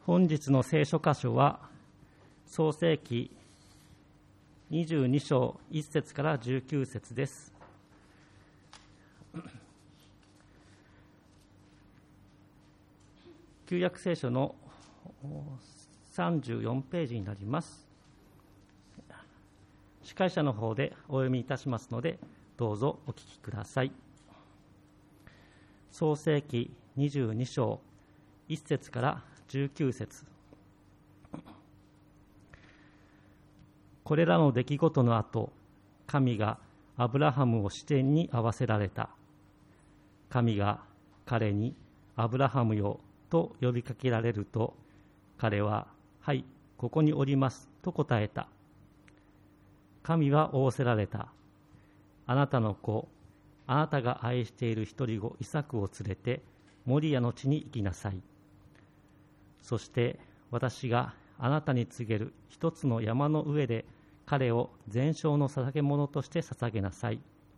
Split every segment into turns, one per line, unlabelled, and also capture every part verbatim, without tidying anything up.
本日の聖書箇所は創世記にじゅうに章いち節からじゅうきゅう節です。旧約聖書のさんじゅうよんページになります。司会者の方でお読みいたしますので、どうぞお聞きください。創世記にじゅうに章いち節からじゅうきゅう節。これらの出来事の後、神がアブラハムを視点に合わせられた。神が彼にアブラハムよと呼びかけられると、彼ははい、ここにおりますと答えた。神は仰せられた。あなたの子、あなたが愛している一人子イサクを連れてモリアの地に行きなさい。そして私があなたに告げる一つの山の上で彼を全焼の捧げ物として捧げなさい。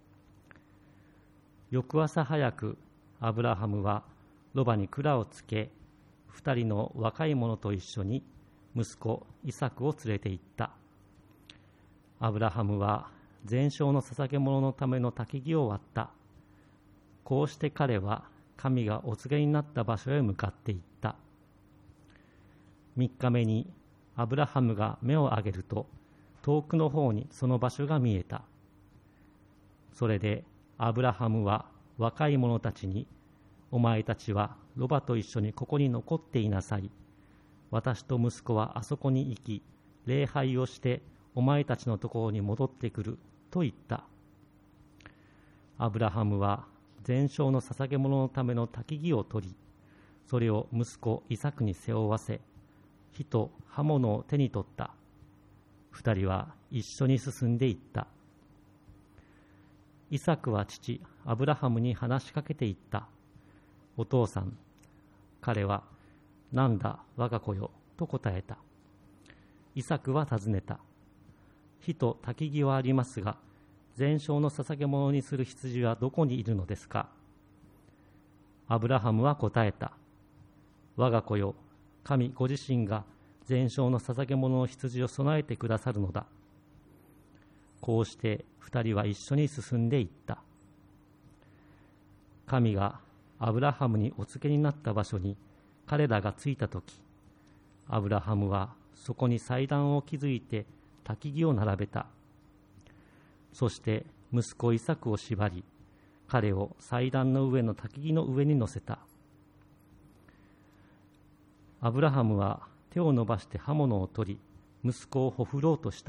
翌朝早くアブラハムはロバに鞍をつけ、二人の若い者と一緒に息子イサクを連れて行った。アブラハムは全焼の捧げ物のための焚き木を割った。こうして彼は神がお告げになった場所へ向かっていった。三日目にアブラハムが目を上げると、遠くの方にその場所が見えた。それでアブラハムは若い者たちに、お前たちはロバと一緒にここに残っていなさい。私と息子はあそこに行き、礼拝をしてお前たちのところに戻ってくると言った。アブラハムは全焼の捧げ物のための焚き木を取り、それを息子イサクに背負わせ、火と刃物を手に取った。二人は一緒に進んでいった。イサクは父アブラハムに話しかけていった。お父さん。彼は、なんだ我が子よと答えた。イサクは尋ねた。火と焚き木はありますが、全焼の捧げ物にする羊はどこにいるのですか。アブラハムは答えた。我が子よ、神ご自身が全焼の捧げ物の羊を備えてくださるのだ。こうして二人は一緒に進んでいった。神がアブラハムにお告げになった場所に彼らが着いたとき、アブラハムはそこに祭壇を築いて焚き木を並べた。そして息子イサクを縛り、彼を祭壇の上の焚き木の上に乗せた。アブラハムは手を伸ばして刃物を取り、息子をほふろうとした。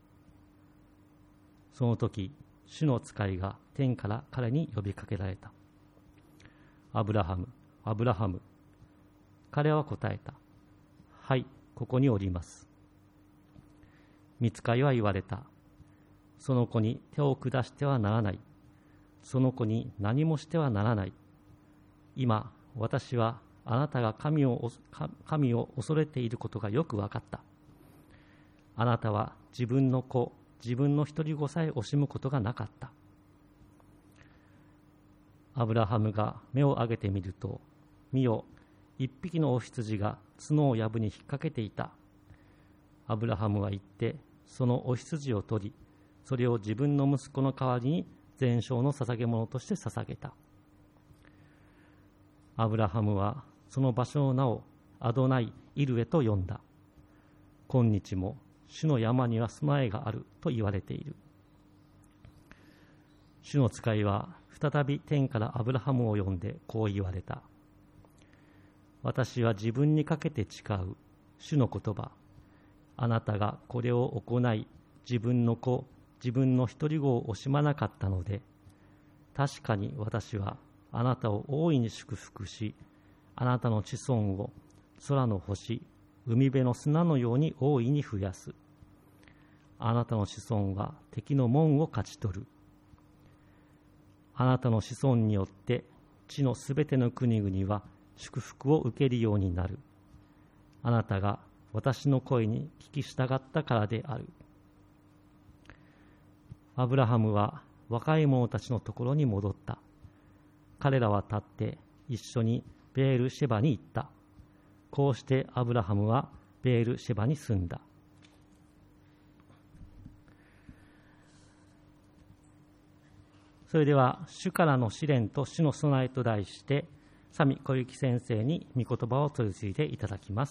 その時、主の使いが天から彼に呼びかけられた。アブラハム、アブラハム。彼は答えた。はい、ここにおります。御使いは言われた。その子に手を下してはならない。その子に何もしてはならない。今、私はあなたが神を、神を恐れていることがよく分かった。あなたは自分の子、自分の一人子さえ惜しむことがなかった。アブラハムが目を上げてみると、見よ、一匹のお羊が角を藪に引っ掛けていた。アブラハムは言って、そのお羊を取り、それを自分の息子の代わりに全焼の捧げ物として捧げた。アブラハムはその場所の名をアドナイ・イルエと呼んだ。今日も主の山には備えがあると言われている。主の使いは再び天からアブラハムを呼んでこう言われた。私は自分にかけて誓う主の言葉。あなたがこれを行い、自分の子、自分の一人子を惜しまなかったので、確かに私はあなたを大いに祝福し、あなたの子孫を空の星、海辺の砂のように大いに増やす。あなたの子孫は敵の門を勝ち取る。あなたの子孫によって地のすべての国々は祝福を受けるようになる。あなたが私の声に聞き従ったからである。アブラハムは若い者たちのところに戻った。彼らは立って一緒にベールシェバに行った。 こうしてアブラハムはベールシェバに住んだ。それでは主からの試練と主の備えと題して、佐見小雪先生に御言葉を取り次いでいただきます。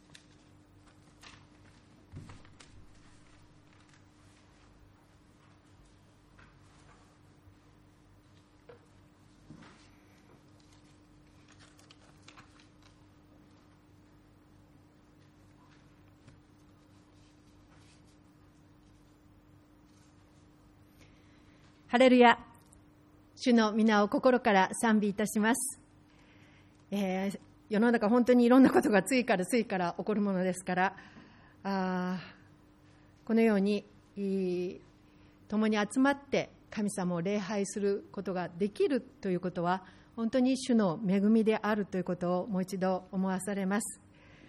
ハレルヤ、主の皆を心から賛美いたします。えー、世の中本当にいろんなことが次から次から起こるものですから、あこのように共に集まって神様を礼拝することができるということは本当に主の恵みであるということをもう一度思わされます。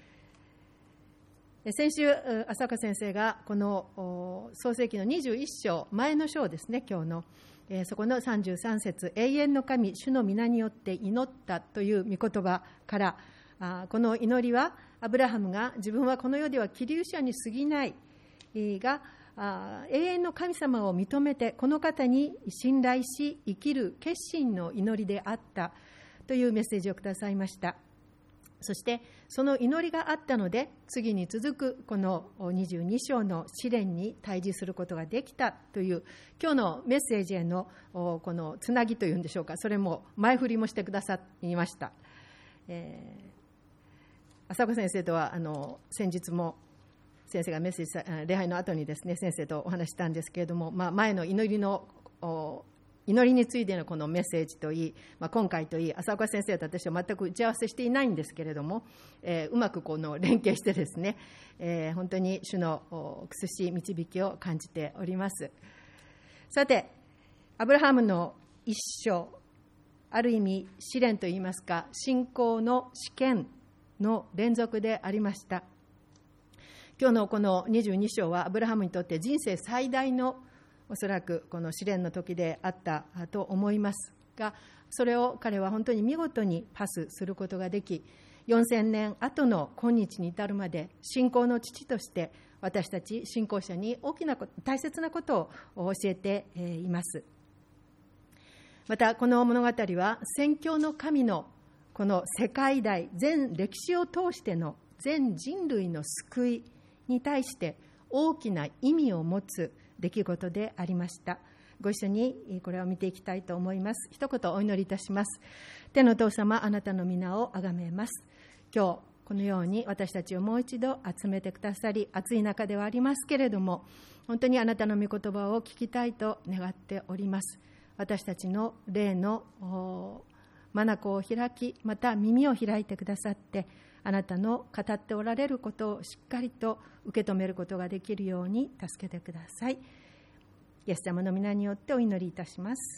先週、浅岡先生がこの創世記のにじゅういっ章、前の章ですね、今日の、えー、そこのさんじゅうさん節、永遠の神、主の皆によって祈ったという御言葉から、あこの祈りは、アブラハムが自分はこの世では希留者に過ぎないが、あ永遠の神様を認めて、この方に信頼し、生きる決心の祈りであったというメッセージをくださいました。そしてその祈りがあったので、次に続くこのにじゅうに章の試練に対峙することができたという、今日のメッセージへのこのつなぎというんでしょうか、それも前振りもしてくださいました。えー、浅子先生とはあの先日も先生がメッセージ礼拝の後にですね、先生とお話したんですけれども、まあ、前の祈りの祈りについてのこのメッセージといい、まあ、今回といい、浅岡先生と私は全く打ち合わせしていないんですけれども、えー、うまくこの連携してですね、えー、本当に主の苦しい導きを感じております。さて、アブラハムの一生、ある意味試練といいますか、信仰の試験の連続でありました。今日のこのにじゅうに章はアブラハムにとって人生最大のおそらくこの試練の時であったと思いますが、それを彼は本当に見事にパスすることができ、よんせんねん後の今日に至るまで信仰の父として私たち信仰者に大きなこと、大切なことを教えています。またこの物語は宣教の神のこの世界大全歴史を通しての全人類の救いに対して大きな意味を持つ出来事でありました。ご一緒にこれを見ていきたいと思います。一言お祈りいたします。天のお父様、あなたの皆をあがめます。今日このように私たちをもう一度集めてくださり、暑い中ではありますけれども、本当にあなたの御言葉を聞きたいと願っております。私たちの霊の眼を開き、また耳を開いてくださって、あなたの語っておられることをしっかりと受け止めることができるように助けてください。イエス様の皆によってお祈りいたします。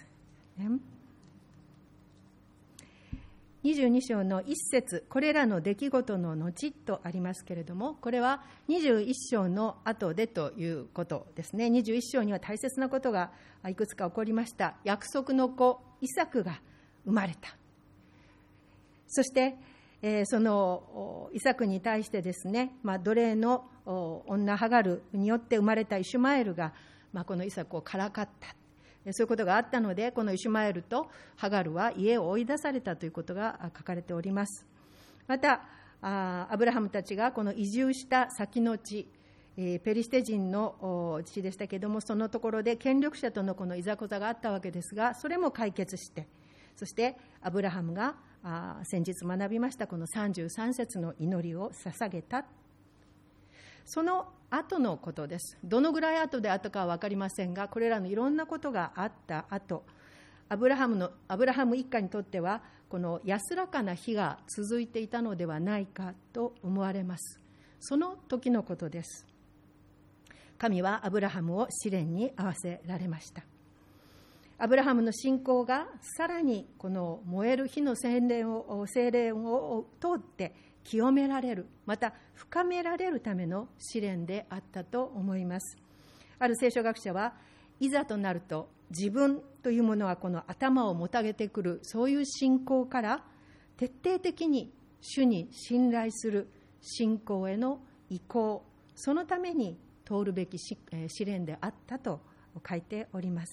にじゅうに章の一節、これらの出来事の後とありますけれども、これはにじゅういっ章の後でということですね。にじゅういっ章には大切なことがいくつか起こりました。約束の子イサクが生まれた。そしてえー、そのイサクに対してですね、まあ、奴隷の女ハガルによって生まれたイシュマエルが、まあ、このイサクをからかった、そういうことがあったので、このイシュマエルとハガルは家を追い出されたということが書かれております。またアブラハムたちがこの移住した先の地、ペリシテ人の地でしたけれども、そのところで権力者とのこのいざこざがあったわけですが、それも解決して、そしてアブラハムがあ先日学びましたこのさんじゅうさん節の祈りを捧げた。その後のことです。どのぐらい後であったかは分かりませんが、これらのいろんなことがあった後、アブラハムのアブラハム一家にとってはこの安らかな日が続いていたのではないかと思われます。その時のことです。神はアブラハムを試練に合わせられました。アブラハムの信仰がさらにこの燃える火の精霊を精霊を通って清められる、また深められるための試練であったと思います。ある聖書学者は、いざとなると自分というものはこの頭をもたげてくる、そういう信仰から徹底的に主に信頼する信仰への移行、そのために通るべき試練であったと書いております。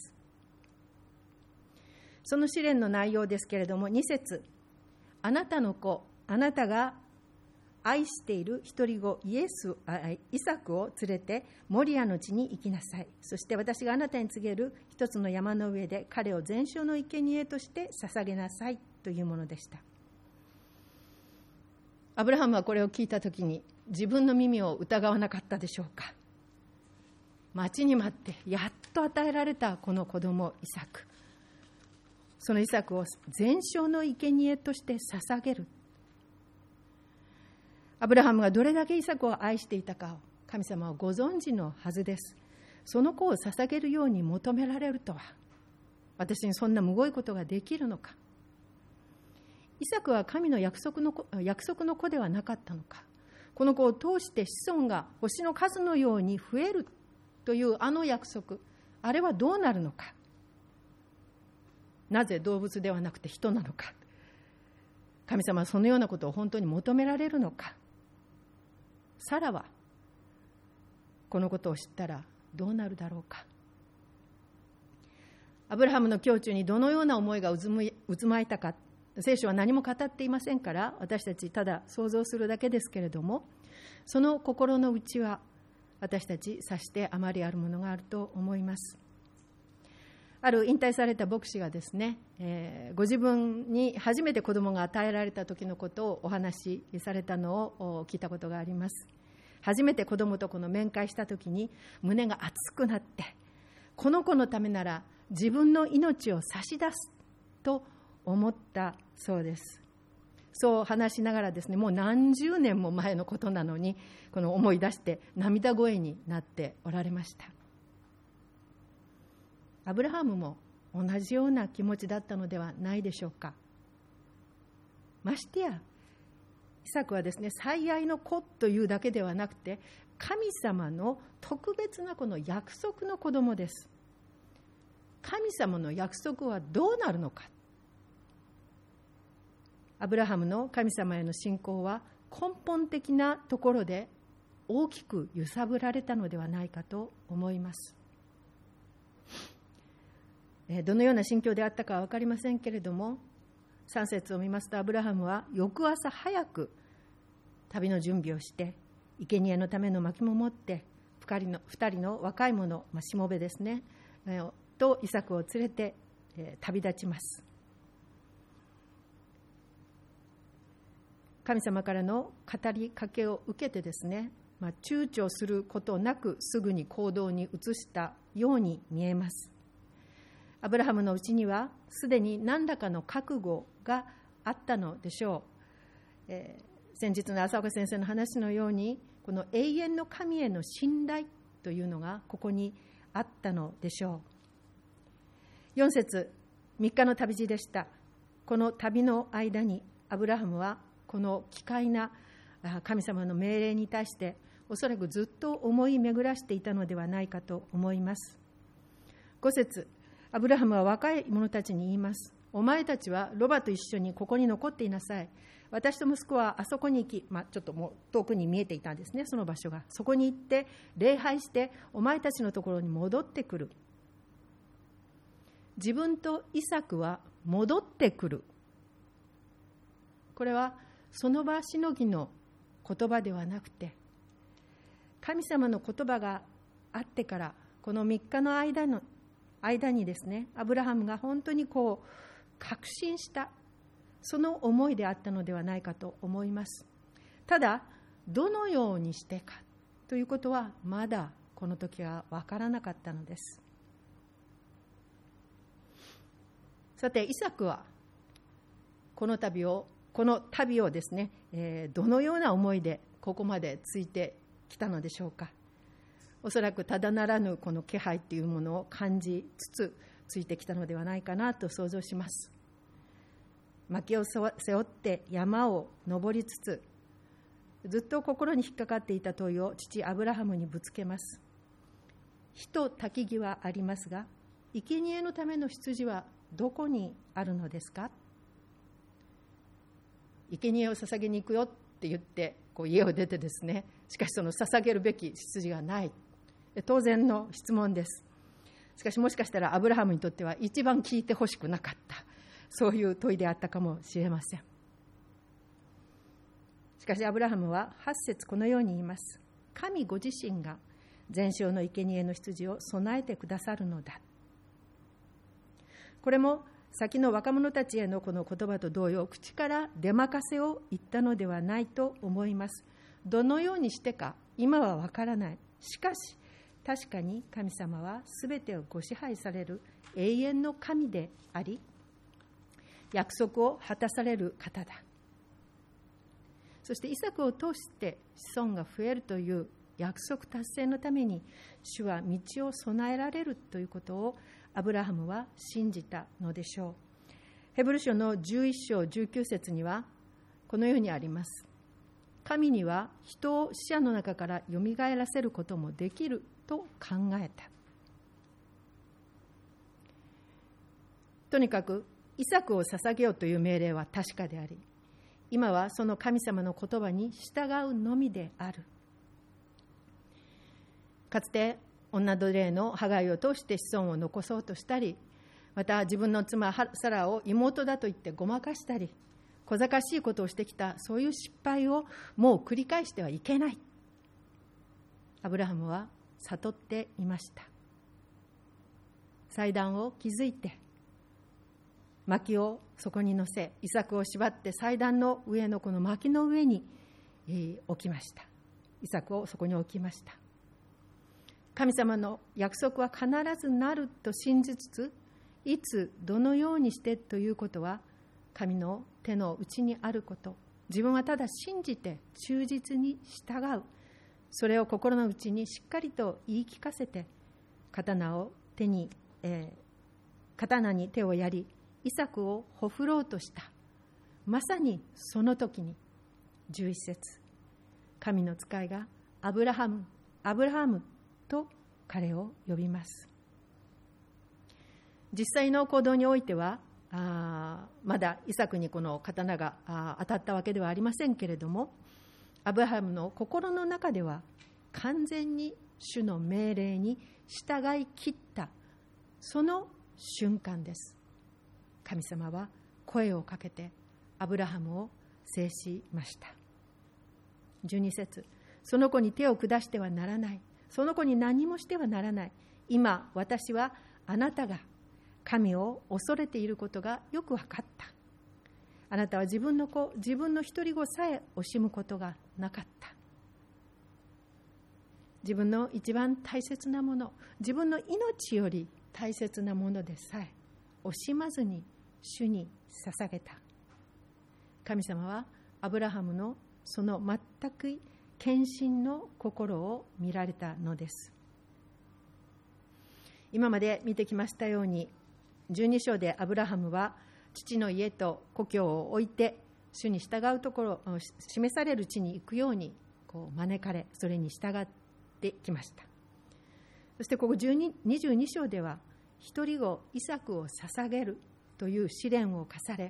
その試練の内容ですけれども、に節、あなたの子、あなたが愛している一人子イエスイサクを連れてモリアの地に行きなさい。そして私があなたに告げる一つの山の上で彼を全焼の生贄として捧げなさいというものでした。アブラハムはこれを聞いたときに自分の耳を疑わなかったでしょうか。待ちに待ってやっと与えられたこの子供イサク、そのイサクを全焼の生贄として捧げる。アブラハムがどれだけイサクを愛していたかを神様はご存知のはずです。その子を捧げるように求められるとは、私にそんなむごいことができるのか。イサクは神の約束の子、約束の子ではなかったのか。この子を通して子孫が星の数のように増えるというあの約束、あれはどうなるのか。なぜ動物ではなくて人なのか。神様はそのようなことを本当に求められるのか。サラはこのことを知ったらどうなるだろうか。アブラハムの胸中にどのような思いが渦巻いたか、聖書は何も語っていませんから、私たちただ想像するだけですけれども、その心の内は私たち察してあまりあるものがあると思います。ある引退された牧師がですね、えー、ご自分に初めて子供が与えられた時のことをお話しされたのを聞いたことがあります。初めて子供とこの面会した時に胸が熱くなって、この子のためなら自分の命を差し出すと思ったそうです。そう話しながらですね、もう何十年も前のことなのに、この思い出して涙声になっておられました。アブラハムも同じような気持ちだったのではないでしょうか。ましてやイサクはですね、最愛の子というだけではなくて、神様の特別なこの約束の子供です。神様の約束はどうなるのか。アブラハムの神様への信仰は根本的なところで大きく揺さぶられたのではないかと思います。どのような心境であったかは分かりませんけれども、さん節を見ますと、アブラハムは翌朝早く旅の準備をして、生贄のための薪も持ってふたりの、ふたりの若い者、まあ、しもべですね、とイサクを連れて、えー、旅立ちます。神様からの語りかけを受けてですね、まあ、躊躇することなくすぐに行動に移したように見えます。アブラハムのうちにはすでに何らかの覚悟があったのでしょう。えー、先日の浅岡先生の話のように、この永遠の神への信頼というのがここにあったのでしょう。よん節、みっかの旅路でした。この旅の間にアブラハムはこの奇怪な神様の命令に対しておそらくずっと思い巡らしていたのではないかと思います。ご節、アブラハムは若い者たちに言います。お前たちはロバと一緒にここに残っていなさい。私と息子はあそこに行き、まあ、ちょっともう遠くに見えていたんですね、その場所が。そこに行って礼拝してお前たちのところに戻ってくる。自分とイサクは戻ってくる。これはその場しのぎの言葉ではなくて、神様の言葉があってからこのみっかの間の間にですね、アブラハムが本当にこう確信したその思いであったのではないかと思います。ただどのようにしてかということはまだこの時は分からなかったのです。さてイサクはこの旅をこの旅をですね、えー、どのような思いでここまでついてきたのでしょうか。おそらくただならぬこの気配というものを感じつつついてきたのではないかなと想像します。薪を背負って山を登りつつ、ずっと心に引っかかっていた問いを父アブラハムにぶつけます。火と焚き木はありますが、生贄のための羊はどこにあるのですか。 生贄を捧げに行くよって言ってこう家を出てですね、しかしその捧げるべき羊がない。当然の質問です。しかしもしかしたらアブラハムにとっては一番聞いてほしくなかった、そういう問いであったかもしれません。しかしアブラハムははち節このように言います。神ご自身が全焼の生贄の羊を備えてくださるのだ。これも先の若者たちへのこの言葉と同様、口から出まかせを言ったのではないと思います。どのようにしてか今はわからない。しかし確かに神様はすべてをご支配される永遠の神であり、約束を果たされる方だ。そしてイサクを通して子孫が増えるという約束達成のために、主は道を備えられるということをアブラハムは信じたのでしょう。ヘブル書のじゅういっ章じゅうきゅう節にはこのようにあります。神には人を死者の中からよみがえらせることもできると考えた。とにかくイサクを捧げようという命令は確かであり、今はその神様の言葉に従うのみである。かつて女奴隷のハガイを通して子孫を残そうとしたり、また自分の妻サラを妹だと言ってごまかしたり、小賢しいことをしてきた、そういう失敗をもう繰り返してはいけない、アブラハムは悟っていました。祭壇を築いて薪をそこに乗せ、イサクを縛って祭壇の上のこの薪の上に置きました。イサクをそこに置きました。神様の約束は必ずなると信じつつ、いつどのようにしてということは神の手の内にあること。自分はただ信じて忠実に従う、それを心の内にしっかりと言い聞かせて、刀を手に、えー、刀に手をやりイサクをほふろうとした。まさにその時にじゅういち節、神の使いがアブラハム、アブラハムと彼を呼びます。実際の行動においてはあまだイサクにこの刀が当たったわけではありませんけれども、アブラハムの心の中では完全に主の命令に従い切った、その瞬間です。神様は声をかけてアブラハムを制しました。じゅうに節、その子に手を下してはならない、その子に何もしてはならない。今私はあなたが神を恐れていることがよく分かった。あなたは自分の子、自分の一人子さえ惜しむことがなかった。自分の一番大切なもの、自分の命より大切なものでさえ惜しまずに主に捧げた。神様はアブラハムのその全く献身の心を見られたのです。今まで見てきましたように、じゅうに章でアブラハムは父の家と故郷を置いて主に従うところ、示される地に行くようにこう招かれ、それに従ってきました。そしてここにじゅうに章では一人子イサクを捧げるという試練を課され、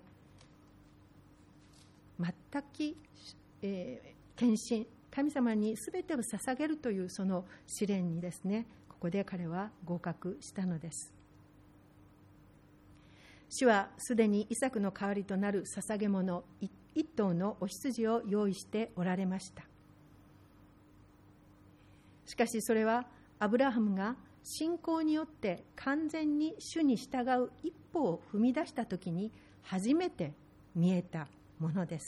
全く、えー、献身、神様にすべてを捧げるというその試練にですね、ここで彼は合格したのです。主はすでにイサクの代わりとなる捧げ物一頭のお羊を用意しておられました。しかしそれはアブラハムが信仰によって完全に主に従う一歩を踏み出したときに初めて見えたものです。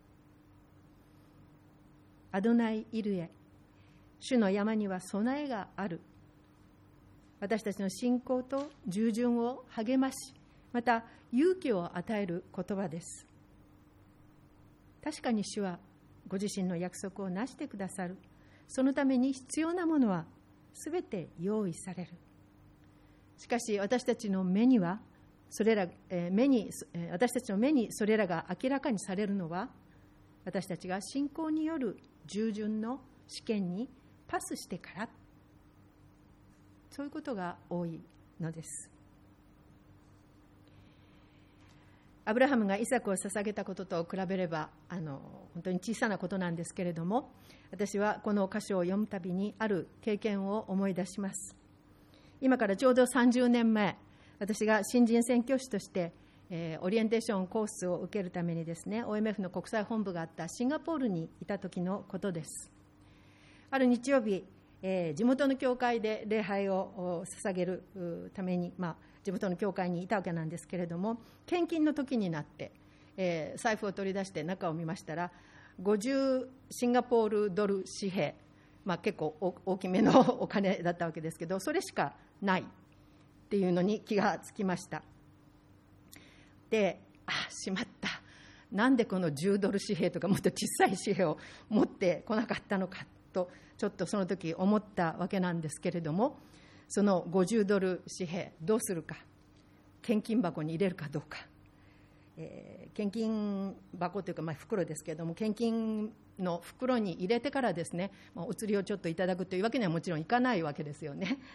アドナイ・イルエ、主の山には備えがある。私たちの信仰と従順を励まし、また勇気を与える言葉です。確かに主はご自身の約束をなしてくださる。そのために必要なものはすべて用意される。しかし私たちの目にはそれら、えー、目に私たちの目にそれらが明らかにされるのは、私たちが信仰による従順の試験にパスしてから、そういうことが多いのです。 アブラハムがイサクを捧げたことと比べればあの本当に小さなことなんですけれども、私はこの箇所を読むたびにある経験を思い出します。今からちょうどさんじゅうねんまえ、私が新人宣教師として、えー、オリエンテーションコースを受けるためにですね、 オーエムエフ の国際本部があったシンガポールにいた時のことです。ある日曜日、えー、地元の教会で礼拝を捧げるために、まあ、地元の教会にいたわけなんですけれども、献金の時になって、えー、財布を取り出して中を見ましたら、ごじゅうシンガポールドル紙幣、まあ、結構大きめのお金だったわけですけど、それしかないっていうのに気がつきました。で、あ、しまった、なんでこのじゅうドル紙幣とかもっと小さい紙幣を持ってこなかったのかとちょっとその時思ったわけなんですけれども、そのごじゅうドル紙幣どうするか、献金箱に入れるかどうか、えー、献金箱というか、まあ、袋ですけれども、献金の袋に入れてからですね、まあ、お釣りをちょっといただくというわけにはもちろんいかないわけですよね。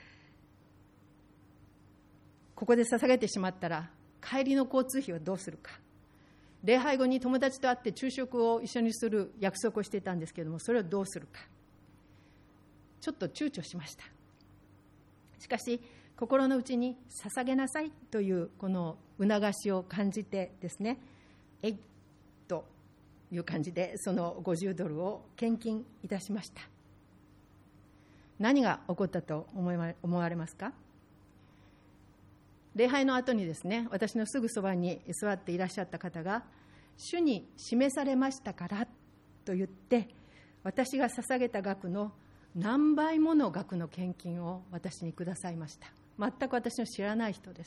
ここで捧げてしまったら帰りの交通費はどうするか。礼拝後に友達と会って昼食を一緒にする約束をしていたんですけれども、それをどうするか、ちょっと躊躇しました。しかし心の内に捧げなさいというこの促しを感じてですね、えいという感じでそのごじゅうドルを献金いたしました。何が起こったと思われますか？礼拝の後にですね、私のすぐそばに座っていらっしゃった方が、主に示されましたからと言って、私が捧げた額の何倍もの額の献金を私にくださいました。全く私の知らない人です。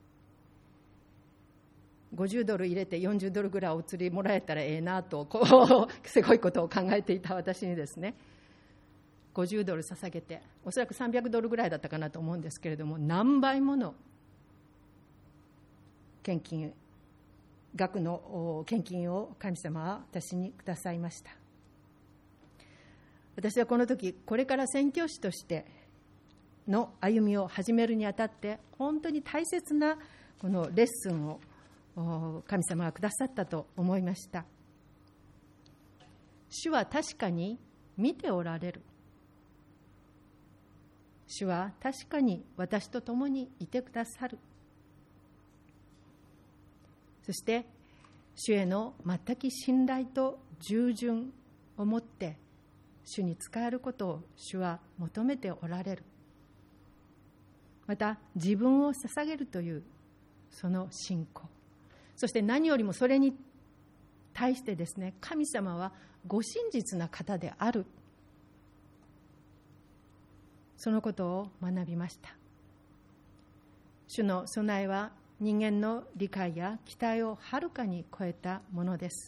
ごじゅうドル入れてよんじゅうドルぐらいお釣りもらえたらええなと、こうせこいことを考えていた私にですね、ごじゅうドル捧げて、おそらくさんびゃくドルぐらいだったかなと思うんですけれども、何倍もの献金額の献金を神様は私にくださいました。私はこの時、これから宣教師としての歩みを始めるにあたって、本当に大切なこのレッスンを神様がくださったと思いました。主は確かに見ておられる。主は確かに私と共にいてくださる。そして主への全く信頼と従順を持って主に仕えることを主は求めておられる。また自分を捧げるというその信仰、そして何よりもそれに対してですね、神様はご真実な方である、そのことを学びました。主の備えは人間の理解や期待をはるかに超えたものです。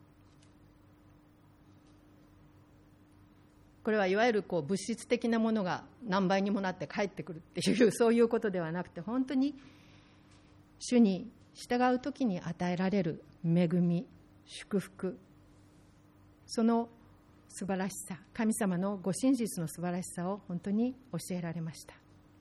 これはいわゆるこう物質的なものが何倍にもなって帰ってくるっていうそういうことではなくて、本当に主に従うときに与えられる恵み、祝福、その素晴らしさ、神様のご真実の素晴らしさを本当に教えられました。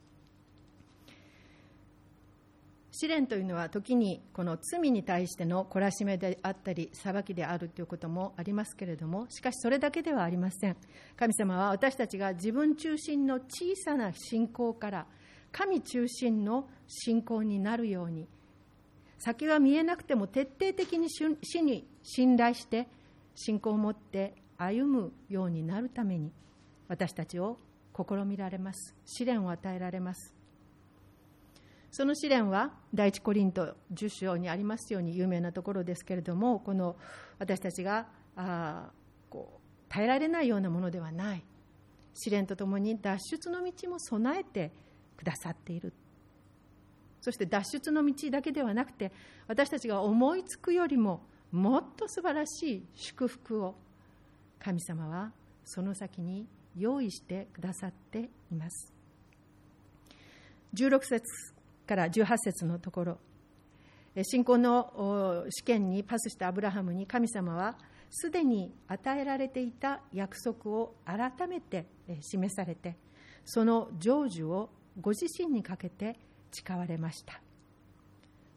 試練というのは時にこの罪に対しての懲らしめであったり裁きであるということもありますけれども、しかしそれだけではありません。神様は私たちが自分中心の小さな信仰から神中心の信仰になるように、先が見えなくても徹底的に主に信頼して信仰を持って歩むようになるために、私たちを試みられます。試練を与えられます。その試練は第一コリントじゅっ章にありますように有名なところですけれども、この私たちがあこう耐えられないようなものではない。試練とともに脱出の道も備えてくださっている。そして脱出の道だけではなくて、私たちが思いつくよりももっと素晴らしい祝福を神様はその先に用意してくださっています。じゅうろく節からじゅうはち節のところ、信仰の試験にパスしたアブラハムに神様はすでに与えられていた約束を改めて示されて、その成就をご自身にかけて誓われました。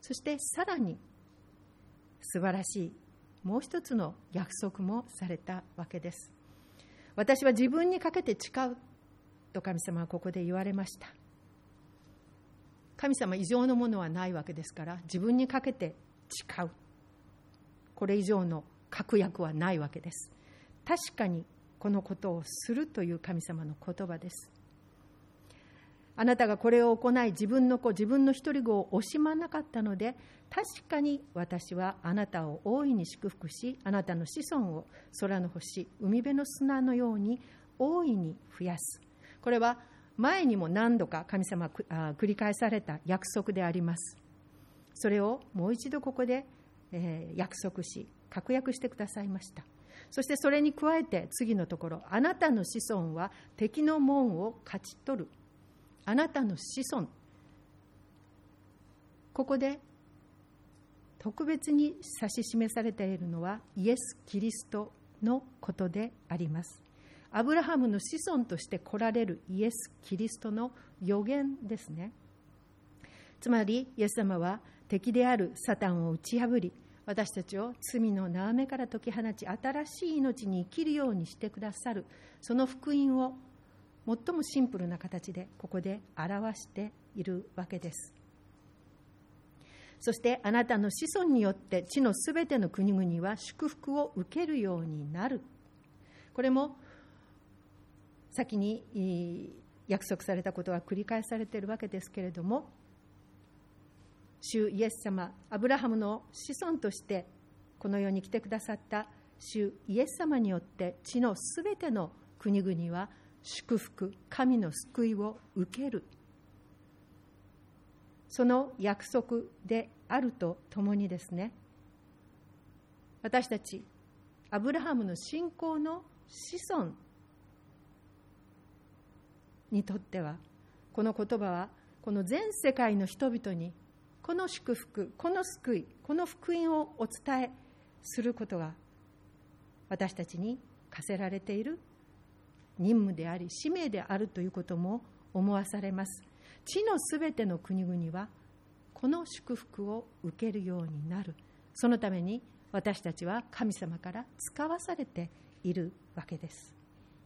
そしてさらに素晴らしいもう一つの約束もされたわけです。私は自分にかけて誓うと神様はここで言われました。神様以上のものはないわけですから、自分にかけて誓う、これ以上の確約はないわけです。確かにこのことをするという神様の言葉です。あなたがこれを行い、自分の子、自分の一人子を惜しまなかったので、確かに私はあなたを大いに祝福し、あなたの子孫を空の星、海辺の砂のように大いに増やす。これは前にも何度か神様は繰り返された約束であります。それをもう一度ここで、えー、約束し、確約してくださいました。そしてそれに加えて次のところ、あなたの子孫は敵の門を勝ち取る。あなたの子孫、ここで特別に指し示されているのはイエス・キリストのことであります。アブラハムの子孫として来られるイエス・キリストの予言ですね。つまりイエス様は敵であるサタンを打ち破り、私たちを罪の縄目から解き放ち、新しい命に生きるようにしてくださる、その福音を最もシンプルな形でここで表しているわけです。そしてあなたの子孫によって地のすべての国々は祝福を受けるようになる。これも先に約束されたことは繰り返されているわけですけれども、主イエス様、アブラハムの子孫としてこの世に来てくださった主イエス様によって地のすべての国々は祝福、神の救いを受ける、その約束であるとともにですね、私たちアブラハムの信仰の子孫にとっては、この言葉はこの全世界の人々にこの祝福、この救い、この福音をお伝えすることが私たちに課せられている任務であり使命であるということも思わされます。地のすべての国々はこの祝福を受けるようになる。そのために私たちは神様から使わされているわけです。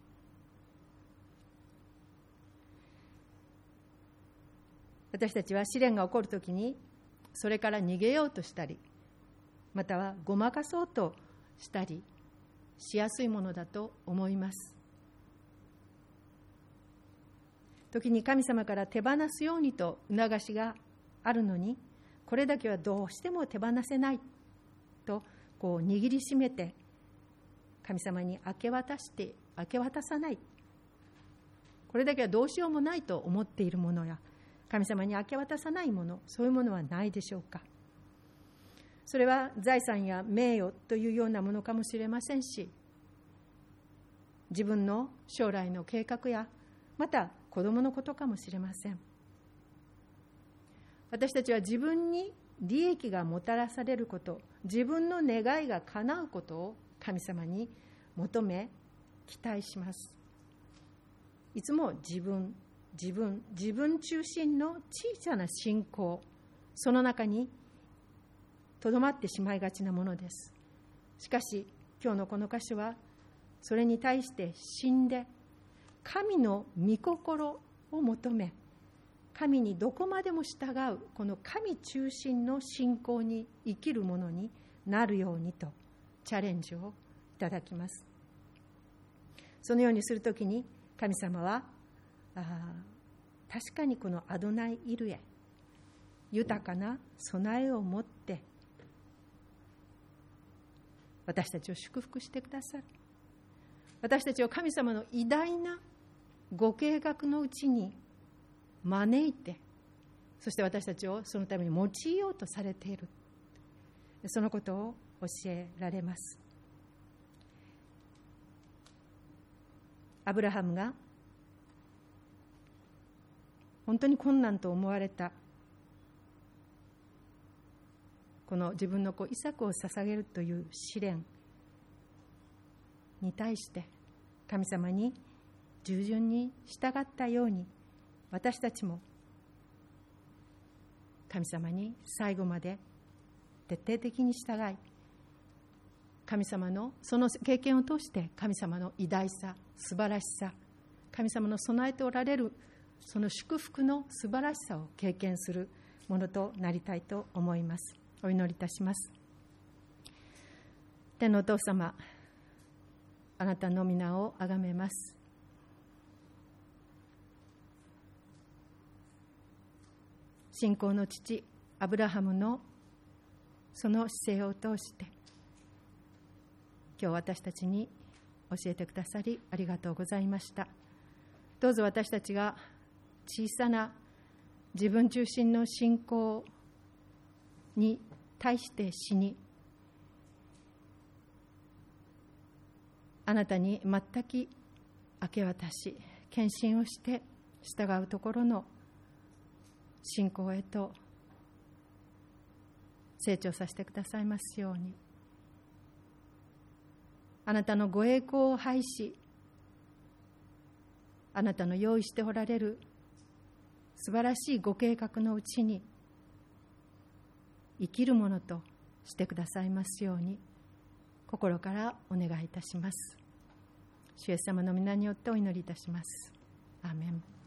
私たちは試練が起こるときにそれから逃げようとしたり、またはごまかそうとしたりしやすいものだと思います。時に神様から手放すようにと促しがあるのに、これだけはどうしても手放せないとこう握りしめて神様に明け渡して明け渡さない、これだけはどうしようもないと思っているものや神様に明け渡さないもの、そういうものはないでしょうか。それは財産や名誉というようなものかもしれませんし、自分の将来の計画やまた子供のことかもしれません。私たちは自分に利益がもたらされること、自分の願いが叶うことを神様に求め期待します。いつも自分自分自分中心の小さな信仰、その中にとどまってしまいがちなものです。しかし今日のこの箇所はそれに対して死んで神の御心を求め、神にどこまでも従うこの神中心の信仰に生きるものになるようにとチャレンジをいただきます。そのようにするときに神様はあ確かにこのアドナイイルエ、豊かな備えを持って私たちを祝福してくださる。私たちを神様の偉大なご計画のうちに招いて、そして私たちをそのために用いようとされている、そのことを教えられます。アブラハムが本当に困難と思われたこの自分の子イサクを捧げるという試練に対して神様に従順に従ったように、私たちも神様に最後まで徹底的に従い、神様のその経験を通して神様の偉大さ、素晴らしさ、神様の備えておられるその祝福の素晴らしさを経験するものとなりたいと思います。お祈りいたします。天のお父様、あなたの皆をあがめます。信仰の父アブラハムのその姿勢を通して今日私たちに教えてくださりありがとうございました。どうぞ私たちが小さな自分中心の信仰に対して死に、あなたに全く明け渡し献身をして従うところの信仰へと成長させてくださいますように。あなたのご栄光を拝し、あなたの用意しておられる素晴らしいご計画のうちに生きるものとしてくださいますように心からお願いいたします。主イエス様の皆によってお祈りいたします。アーメン。